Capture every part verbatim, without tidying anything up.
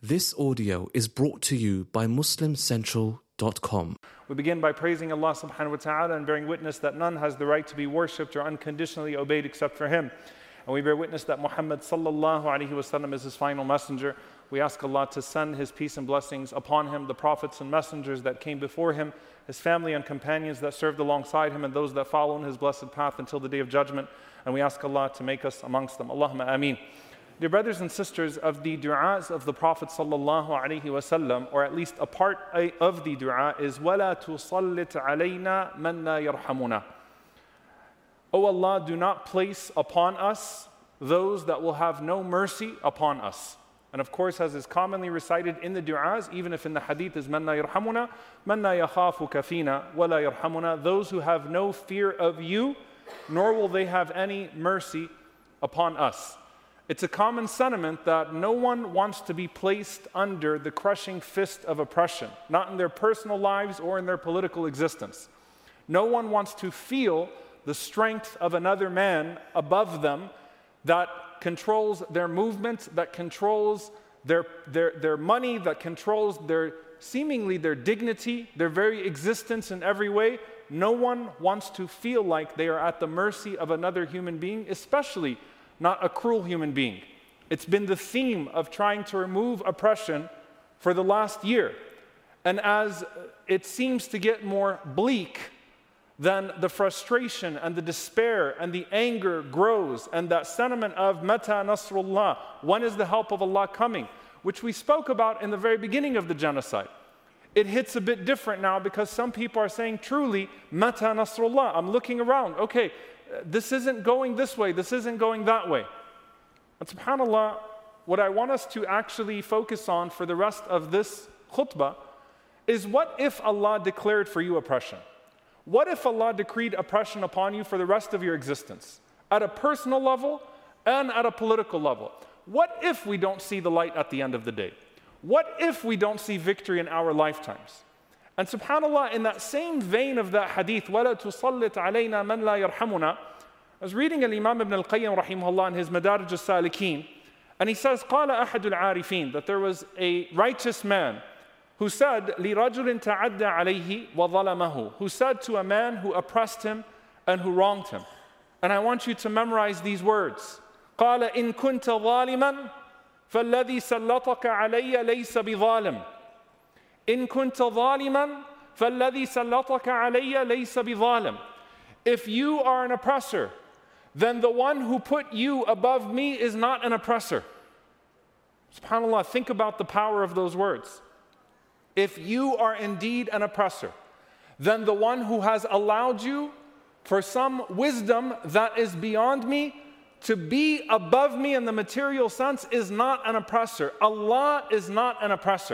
This audio is brought to you by Muslim Central dot com. We begin by praising Allah subhanahu wa ta'ala and bearing witness that none has the right to be worshipped or unconditionally obeyed except for Him. And we bear witness that Muhammad sallallahu alaihi wasallam is His final messenger. We ask Allah to send His peace and blessings upon Him, the prophets and messengers that came before Him, His family and companions that served alongside Him, and those that follow in His blessed path until the day of judgment. And we ask Allah to make us amongst them. Allahumma ameen. Dear brothers and sisters, of the du'as of the Prophet sallallahu alaihi wasallam, or at least a part of the du'a, is وَلَا تُصَلِّتْ عَلَيْنَا مَنْ لَا يَرْحَمُنَا. O Allah, do not place upon us those that will have no mercy upon us. And of course, as is commonly recited in the du'as, even if in the hadith is مَنْ لَا يَرْحَمُنَا مَنْ لَا يَخَافُكَ فِينَا وَلَا يَرْحَمُنَا, those who have no fear of you, nor will they have any mercy upon us. It's a common sentiment that no one wants to be placed under the crushing fist of oppression, not in their personal lives or in their political existence. No one wants to feel the strength of another man above them that controls their movement, that controls their, their, their money, that controls their seemingly their dignity, their very existence in every way. No one wants to feel like they are at the mercy of another human being, especially not a cruel human being. It's been the theme of trying to remove oppression for the last year. And as it seems to get more bleak, then the frustration and the despair and the anger grows, and that sentiment of Mata Nasrullah, when is the help of Allah coming, which we spoke about in the very beginning of the genocide. It hits a bit different now because some people are saying truly, Mata Nasrullah. I'm looking around, okay, this isn't going this way, this isn't going that way. And subhanAllah, what I want us to actually focus on for the rest of this khutbah is, what if Allah declared for you oppression? What if Allah decreed oppression upon you for the rest of your existence, at a personal level and at a political level? What if we don't see the light at the end of the day? What if we don't see victory in our lifetimes? And subhanAllah, in that same vein of that hadith, وَلَا تُصَلِّتْ عَلَيْنَا مَنْ لَا يَرْحَمُنَا, I was reading Al-Imam Ibn Al-Qayyim rahimahullah in his Madarij al-Salikin, and he says, قَالَ أَحَدُ الْعَارِفِينَ, that there was a righteous man who said, لِرَجُلٍ تَعَدَّ عَلَيْهِ وَظَلَمَهُ, who said to a man who oppressed him and who wronged him. And I want you to memorize these words. قَالَ إِن كُنْتَ ظَالِمًا فَالَّذِي سَلَّطَكَ عَلَيَّ لَيْسَ بِظَالِمٍ إِن كُنْتَ ظَالِمًا فَالَّذِي سَلَّطَكَ عَلَيَّ لَيْسَ بِظَالِمٍ. If you are an oppressor, then the one who put you above me is not an oppressor. SubhanAllah, think about the power of those words. If you are indeed an oppressor, then the one who has allowed you, for some wisdom that is beyond me, to be above me in the material sense is not an oppressor. Allah is not an oppressor.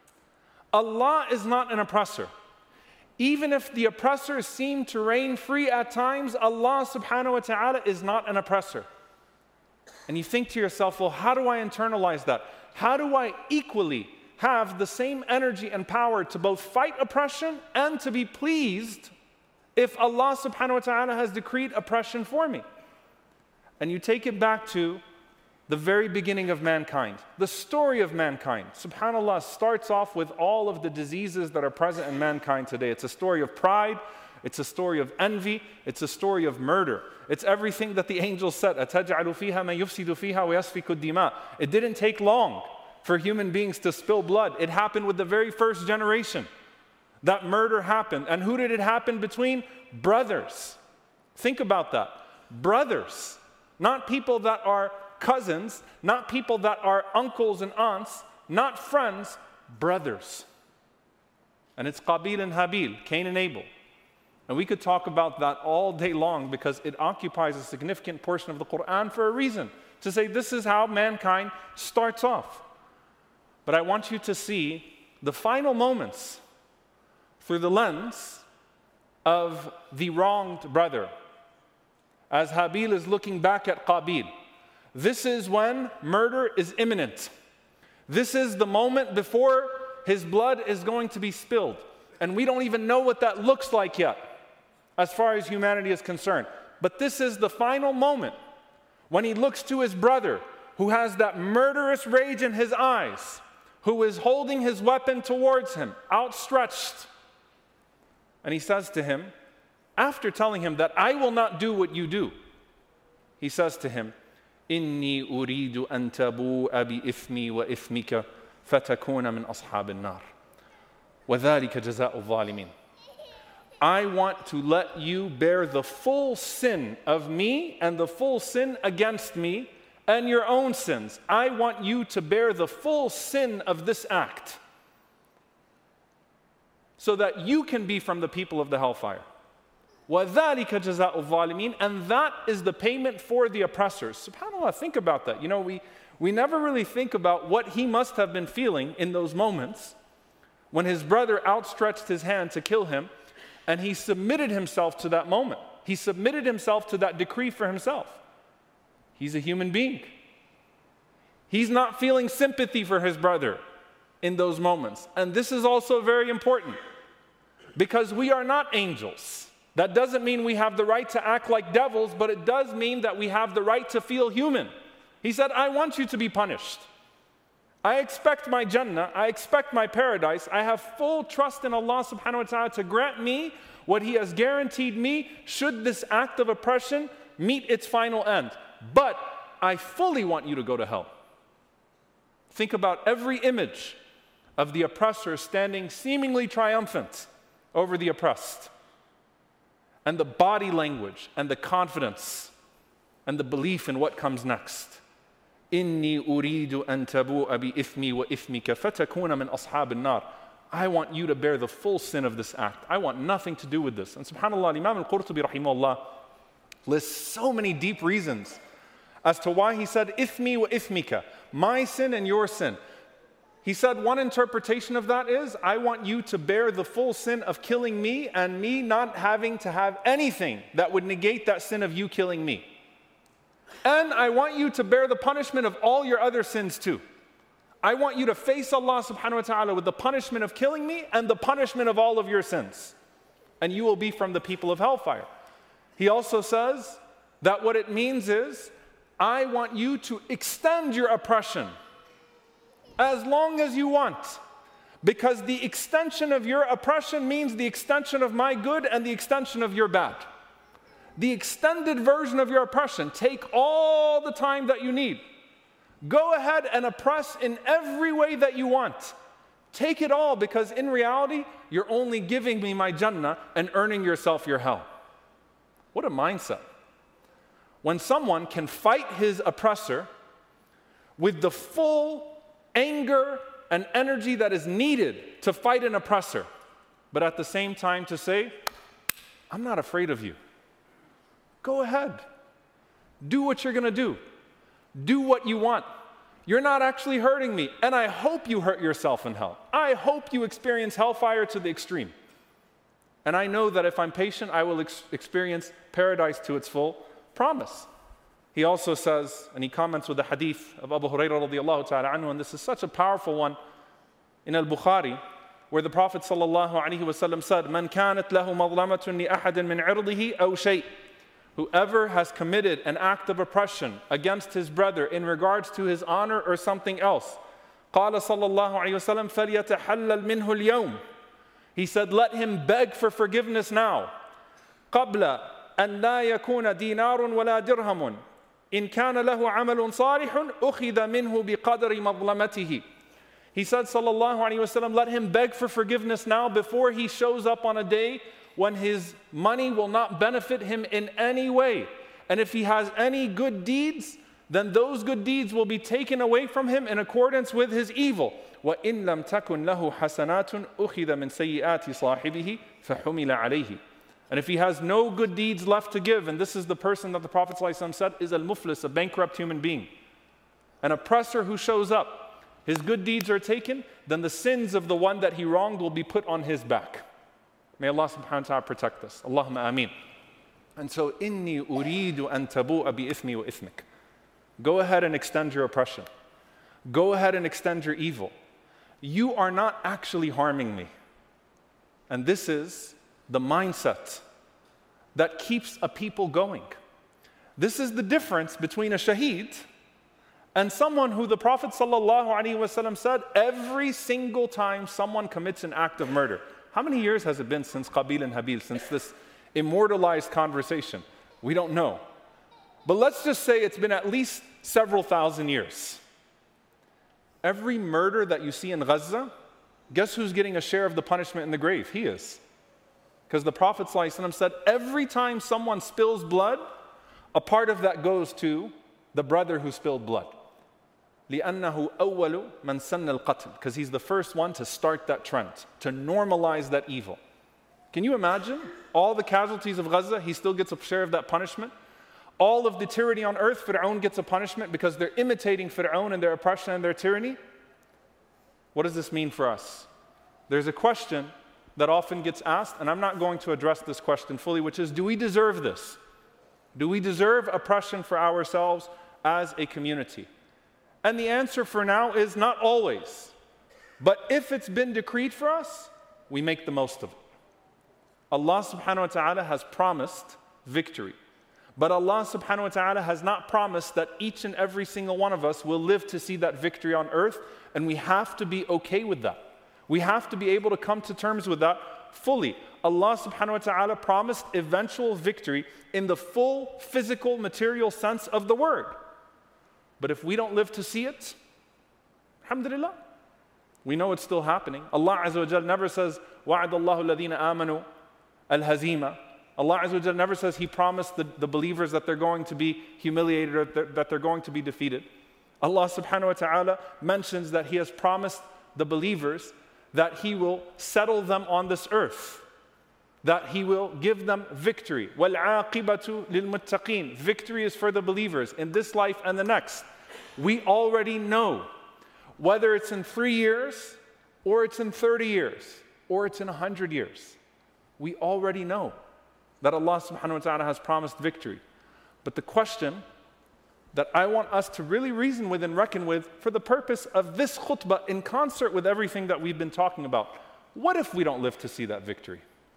Allah is not an oppressor. Even if the oppressors seem to reign free at times, Allah subhanahu wa ta'ala is not an oppressor. And you think to yourself, well, how do I internalize that? How do I equally have the same energy and power to both fight oppression and to be pleased if Allah subhanahu wa ta'ala has decreed oppression for me? And you take it back to the very beginning of mankind. The story of mankind, subhanAllah, starts off with all of the diseases that are present in mankind today. It's a story of pride, it's a story of envy, it's a story of murder. It's everything that the angels said, أَتَجْعَلُ فِيهَا مَنْ يُفْسِدُ فِيهَا وَيَسْفِكُ الدِّمَاءِ. It didn't take long for human beings to spill blood. It happened with the very first generation. That murder happened. And who did it happen between? Brothers. Think about that. Brothers. Not people that are cousins, not people that are uncles and aunts, not friends, brothers. And it's Qabil and Habil, Cain and Abel. And we could talk about that all day long because it occupies a significant portion of the Quran for a reason, to say this is how mankind starts off. But I want you to see the final moments through the lens of the wronged brother. As Habil is looking back at Qabil, this is when murder is imminent. This is the moment before his blood is going to be spilled. And we don't even know what that looks like yet, as far as humanity is concerned. But this is the final moment when he looks to his brother, who has that murderous rage in his eyes, who is holding his weapon towards him, outstretched. And he says to him, after telling him that I will not do what you do, he says to him, إِنِّي أُرِيدُ أَن تَبُوءَ بِإِثْمِي وَإِثْمِكَ فَتَكُونَ مِنْ أَصْحَابِ النَّارِ وَذَلِكَ جَزَاءُ الظَّالِمِينَ. I want to let you bear the full sin of me and the full sin against me and your own sins. I want you to bear the full sin of this act so that you can be from the people of the hellfire. وَذَلِكَ جَزَاءُ الظَّالِمِينَ. And that is the payment for the oppressors. SubhanAllah, think about that. You know, we, we never really think about what he must have been feeling in those moments when his brother outstretched his hand to kill him, and he submitted himself to that moment. He submitted himself to that decree for himself. He's a human being. He's not feeling sympathy for his brother in those moments. And this is also very important because we are not angels. That doesn't mean we have the right to act like devils, but it does mean that we have the right to feel human. He said, I want you to be punished. I expect my Jannah, I expect my paradise. I have full trust in Allah subhanahu wa ta'ala to grant me what He has guaranteed me should this act of oppression meet its final end. But I fully want you to go to hell. Think about every image of the oppressor standing seemingly triumphant over the oppressed. And the body language and the confidence and the belief in what comes next. إِنِّي أُرِيدُ أَن تَبُوءَ بِإِثْمِي وَإِثْمِكَ فَتَكُونَ مِنْ أَصْحَابِ النَّارِ. I want you to bear the full sin of this act. I want nothing to do with this. And subhanAllah, Imam al-Qurtubi rahimahullah lists so many deep reasons as to why he said, إِثْمِي وَإِثْمِكَ, my sin and your sin. He said one interpretation of that is, I want you to bear the full sin of killing me and me not having to have anything that would negate that sin of you killing me. And I want you to bear the punishment of all your other sins too. I want you to face Allah subhanahu wa ta'ala with the punishment of killing me and the punishment of all of your sins. And you will be from the people of hellfire. He also says that what it means is, I want you to extend your oppression as long as you want. Because the extension of your oppression means the extension of my good and the extension of your bad. The extended version of your oppression, take all the time that you need. Go ahead and oppress in every way that you want. Take it all, because in reality, you're only giving me my Jannah and earning yourself your hell. What a mindset. When someone can fight his oppressor with the full anger and energy that is needed to fight an oppressor, but at the same time to say, I'm not afraid of you. Go ahead. Do what you're going to do. Do what you want. You're not actually hurting me, and I hope you hurt yourself in hell. I hope you experience hellfire to the extreme. And I know that if I'm patient, I will ex- experience paradise to its full promise. He also says, and he comments with the hadith of Abu Hurairah radiallahu ta'ala anhu, and this is such a powerful one in Al-Bukhari, where the Prophet sallallahu alaihi wasallam said, "Man kanat lahu madlamatun li ahadin min 'irdihi aw shay'." Whoever has committed an act of oppression against his brother in regards to his honor or something else, قال صلى الله عليه وسلم فليتحلل منه اليوم. He said, let him beg for forgiveness now. قبل أن لا يكون دينار ولا درهم إن كان له عمل صالح أخذ منه بقدر مظلمته. He said, sallallahu alaihi wasallam, let him beg for forgiveness now before he shows up on a day when his money will not benefit him in any way. And if he has any good deeds, then those good deeds will be taken away from him in accordance with his evil. وَإِن لَمْ تَكُنْ لَهُ حَسَنَاتٌ أُخِذَ مِنْ سَيِّئَاتِ صَاحِبِهِ فَحُمِلَ عَلَيْهِ. And if he has no good deeds left to give, and this is the person that the Prophet ﷺ said is al-muflis, a bankrupt human being, an oppressor who shows up, his good deeds are taken, then the sins of the one that he wronged will be put on his back. May Allah subhanahu wa ta'ala protect us. Allahumma ameen. And so, إِنِّي أُرِيدُ أَن تَبُوءَ بِإِثْمِي وَإِثْمِكَ. Go ahead and extend your oppression. Go ahead and extend your evil. You are not actually harming me. And this is the mindset that keeps a people going. This is the difference between a shaheed And someone who the Prophet ﷺ said, every single time someone commits an act of murder. How many years has it been since Qabil and Habil, since this immortalized conversation? We don't know. But let's just say it's been at least several thousand years. Every murder that you see in Gaza, guess who's getting a share of the punishment in the grave? He is. Because the Prophet ﷺ said, every time someone spills blood, a part of that goes to the brother who spilled blood. لِأَنَّهُ أَوَّلُ مَنْ سَنَّ الْقَتْلِ, because he's the first one to start that trend, to normalize that evil. Can you imagine? All the casualties of Gaza, he still gets a share of that punishment. All of the tyranny on earth, Fir'aun gets a punishment because they're imitating Fir'aun and their oppression and their tyranny. What does this mean for us? There's a question that often gets asked, and I'm not going to address this question fully, which is, do we deserve this? Do we deserve oppression for ourselves as a community? And the answer for now is not always. But if it's been decreed for us, we make the most of it. Allah subhanahu wa ta'ala has promised victory. But Allah subhanahu wa ta'ala has not promised that each and every single one of us will live to see that victory on earth, and we have to be okay with that. We have to be able to come to terms with that fully. Allah subhanahu wa ta'ala promised eventual victory in the full physical, material sense of the word. But if we don't live to see it, alhamdulillah, we know it's still happening. Allah Azza wa Jal never says, وَعَدَ اللَّهُ الَّذِينَ آمَنُوا الْهَزِيمَةِ. Allah Azza wa Jal never says He promised the, the believers that they're going to be humiliated or that they're going to be defeated. Allah subhanahu wa ta'ala mentions that He has promised the believers that He will settle them on this earth, that He will give them victory. وَالْعَاقِبَةُ لِلْمُتَّقِينَ. Victory is for the believers in this life and the next. We already know, whether it's in three years, or it's in thirty years, or it's in a hundred years, we already know that Allah subhanahu wa ta'ala has promised victory. But the question that I want us to really reason with and reckon with for the purpose of this khutbah, in concert with everything that we've been talking about, what if we don't live to see that victory?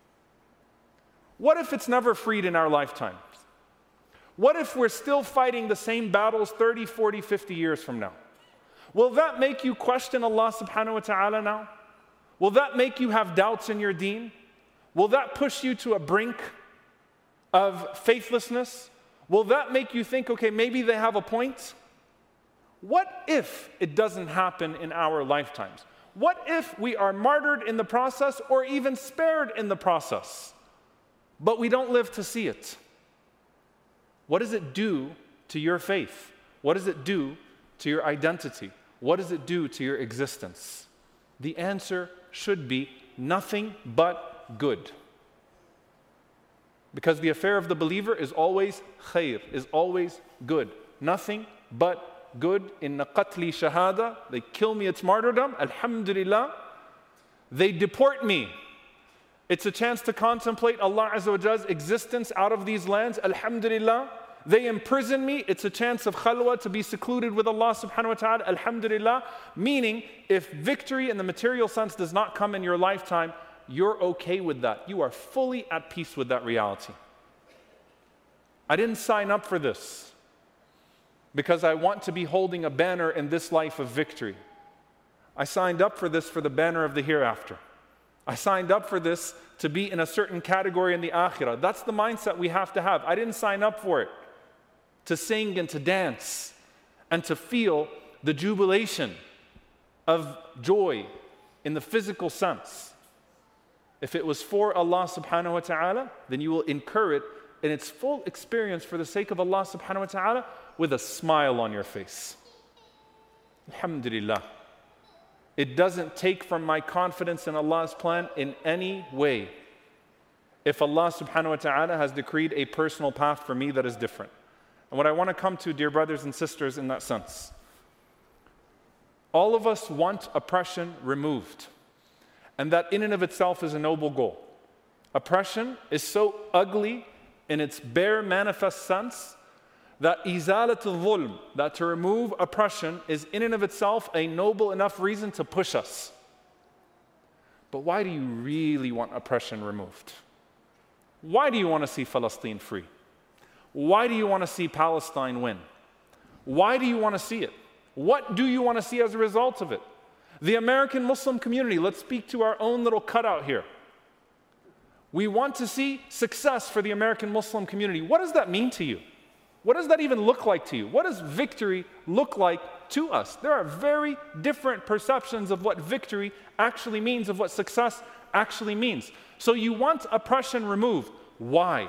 What if it's never freed in our lifetimes? What if we're still fighting the same battles thirty, forty, fifty years from now? Will that make you question Allah subhanahu wa ta'ala now? Will that make you have doubts in your deen? Will that push you to a brink of faithlessness? Will that make you think, okay, maybe they have a point? What if it doesn't happen in our lifetimes? What if we are martyred in the process or even spared in the process, but we don't live to see it? What does it do to your faith? What does it do to your identity? What does it do to your existence? The answer should be nothing but good. Because the affair of the believer is always khair, is always good. Nothing but good. Inna qatli shahada. They kill me, it's martyrdom. Alhamdulillah. They deport me. It's a chance to contemplate Allah Azza wa Jall's existence out of these lands. Alhamdulillah. They imprison me. It's a chance of khalwa, to be secluded with Allah subhanahu wa ta'ala. Alhamdulillah. Meaning, if victory in the material sense does not come in your lifetime, you're okay with that. You are fully at peace with that reality. I didn't sign up for this because I want to be holding a banner in this life of victory. I signed up for this for the banner of the hereafter. I signed up for this to be in a certain category in the akhirah. That's the mindset we have to have. I didn't sign up for it to sing and to dance and to feel the jubilation of joy in the physical sense. If it was for Allah subhanahu wa ta'ala, then you will incur it in its full experience for the sake of Allah subhanahu wa ta'ala with a smile on your face. Alhamdulillah. It doesn't take from my confidence in Allah's plan in any way if Allah subhanahu wa ta'ala has decreed a personal path for me that is different. And what I want to come to, dear brothers and sisters, in that sense, all of us want oppression removed. And that in and of itself is a noble goal. Oppression is so ugly in its bare manifest sense that izalatul dhulm, that to remove oppression, is in and of itself a noble enough reason to push us. But why do you really want oppression removed? Why do you want to see Palestine free? Why do you want to see Palestine win? Why do you want to see it? What do you want to see as a result of it? The American Muslim community, let's speak to our own little cutout here. We want to see success for the American Muslim community. What does that mean to you? What does that even look like to you? What does victory look like to us? There are very different perceptions of what victory actually means, of what success actually means. So you want oppression removed. Why?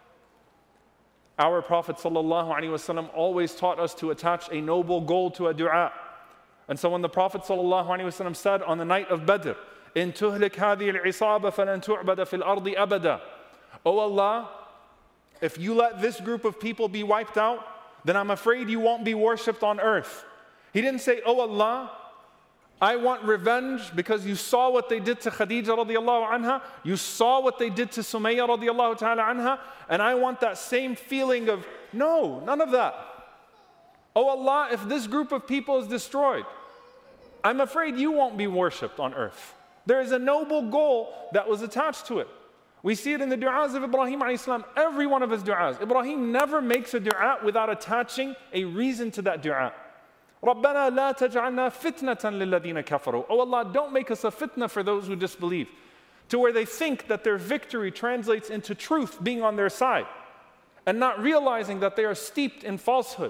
Our Prophet ﷺ always taught us to attach a noble goal to a dua. And so when the Prophet ﷺ said on the night of Badr, إِن تُهْلِكْ هَذِهِ الْعِصَابَ فَلَن تُعْبَدَ فِي الْأَرْضِ أَبَدًا. Oh Allah, if you let this group of people be wiped out, then I'm afraid you won't be worshipped on earth. He didn't say, oh Allah, I want revenge because you saw what they did to Khadija radiallahu anha, you saw what they did to Sumayya radiallahu ta'ala anha, and I want that same feeling of, no, none of that. Oh Allah, if this group of people is destroyed, I'm afraid you won't be worshipped on earth. There is a noble goal that was attached to it. We see it in the du'as of Ibrahim alayhi salam, every one of his du'as. Ibrahim never makes a du'a without attaching a reason to that du'a. رَبَّنَا لَا تَجْعَلْنَا فِتْنَةً لِلَّذِينَ كَفَرُوا. Oh Allah, don't make us a fitna for those who disbelieve, to where they think that their victory translates into truth being on their side, and not realizing that they are steeped in falsehood.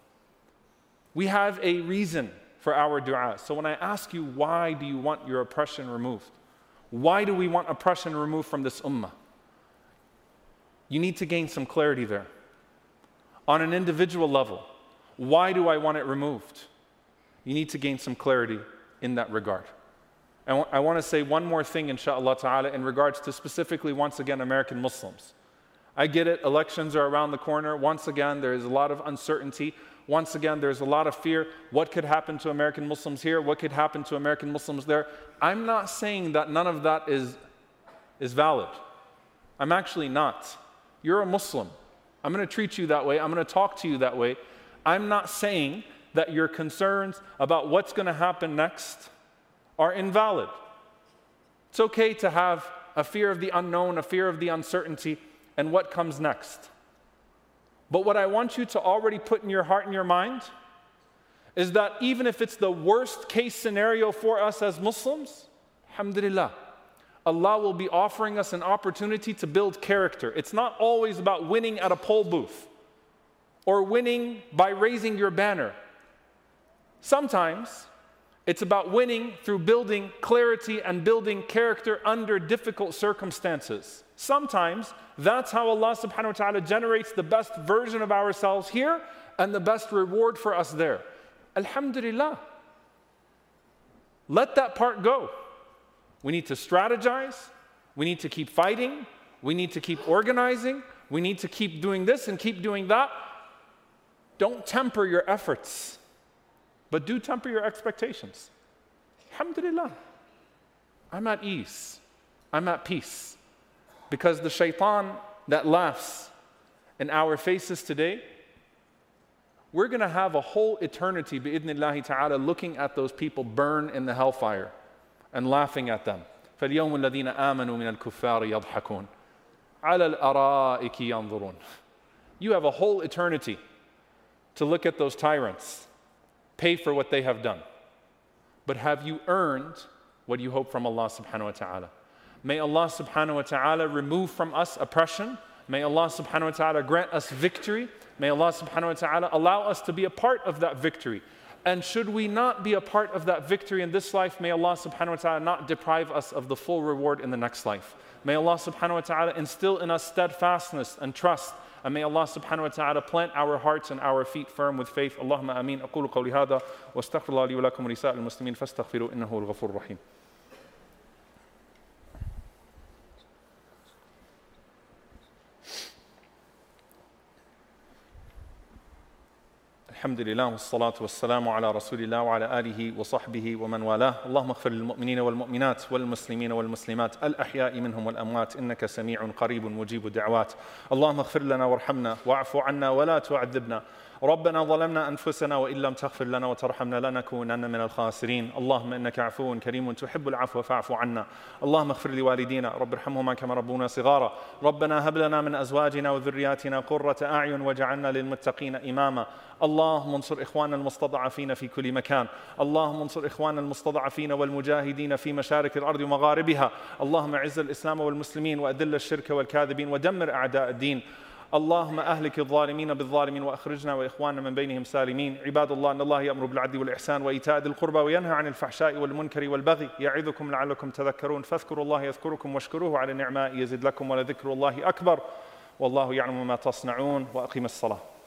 We have a reason for our du'a. So when I ask you, why do you want your oppression removed? Why do we want oppression removed from this ummah? You need to gain some clarity there. On an individual level, why do I want it removed? You need to gain some clarity in that regard. And I want to say one more thing, inshaAllah ta'ala, in regards to specifically, once again, American Muslims. I get it, elections are around the corner. Once again, there is a lot of uncertainty. Once again, there's a lot of fear. What could happen to American Muslims here? What could happen to American Muslims there? I'm not saying that none of that is, is valid. I'm actually not. You're a Muslim. I'm going to treat you that way. I'm going to talk to you that way. I'm not saying that your concerns about what's going to happen next are invalid. It's okay to have a fear of the unknown, a fear of the uncertainty, and what comes next. But what I want you to already put in your heart and your mind is that even if it's the worst case scenario for us as Muslims, alhamdulillah, Allah will be offering us an opportunity to build character. It's not always about winning at a poll booth or winning by raising your banner. Sometimes it's about winning through building clarity and building character under difficult circumstances. Sometimes that's how Allah subhanahu wa ta'ala generates the best version of ourselves here and the best reward for us there. Alhamdulillah. Let that part go. We need to strategize. We need to keep fighting. We need to keep organizing. We need to keep doing this and keep doing that. Don't temper your efforts, but do temper your expectations. Alhamdulillah. I'm at ease. I'm at peace. Because the shaitan that laughs in our faces today, we're going to have a whole eternity, bi'idhnillahi ta'ala, looking at those people burn in the hellfire and laughing at them. فَالْيَوْمُ الَّذِينَ آمَنُوا مِنَ الْكُفَّارِ يَضْحَكُونَ عَلَى الْأَرَائِكِ يَنظُرُونَ. You have a whole eternity to look at those tyrants, pay for what they have done. But have you earned what you hope from Allah subhanahu wa ta'ala? May Allah subhanahu wa ta'ala remove from us oppression. May Allah subhanahu wa ta'ala grant us victory. May Allah subhanahu wa ta'ala allow us to be a part of that victory. And should we not be a part of that victory in this life, may Allah subhanahu wa ta'ala not deprive us of the full reward in the next life. May Allah subhanahu wa ta'ala instill in us steadfastness and trust. And may Allah subhanahu wa ta'ala plant our hearts and our feet firm with faith. Allahumma ameen. أقول قولي هذا واستغفر الله لي ولكم ولسائر المسلمين فاستغفروا إنه هو الغفور الرحيم. الحمد لله والصلاة والسلام على رسول الله وعلى آله وصحبه ومن والاه. اللهم اغفر للمؤمنين والمؤمنات والمسلمين والمسلمات الأحياء منهم والأموات إنك سميع قريب مجيب الدعوات. اللهم اغفر لنا وارحمنا واعف عنا ولا تعذبنا. ربنا ظلمنا أنفسنا وإن لم تغفر لنا وترحمنا لنكونن من الخاسرين. اللهم إنك عفو كريم تحب العفو فاعف عنا. اللهم اغفر لوالدينا رب ارحمهما كما ربونا صغارا. ربنا هب لنا من أزواجنا وذرياتنا قرة أعين واجعلنا للمتقين إماما. اللهم انصر إخواننا المستضعفين في كل مكان. اللهم انصر إخواننا المستضعفين والمجاهدين في مشارق الأرض ومغاربها. اللهم اعز الإسلام والمسلمين وأذل الشرك والكاذبين ودمر أعداء الدين. اللهم أهلك الظالمين بالظالمين وأخرجنا وإخواننا من بينهم سالمين. عباد الله، إن الله يأمر بالعدل والإحسان وإيتاء ذي القربى وينهى عن الفحشاء والمنكر والبغي يعظكم لعلكم تذكرون. فاذكروا الله يذكركم واشكروه على نعمائه يزد لكم ولذكر الله أكبر والله يعلم ما تصنعون. وأقم الصلاة.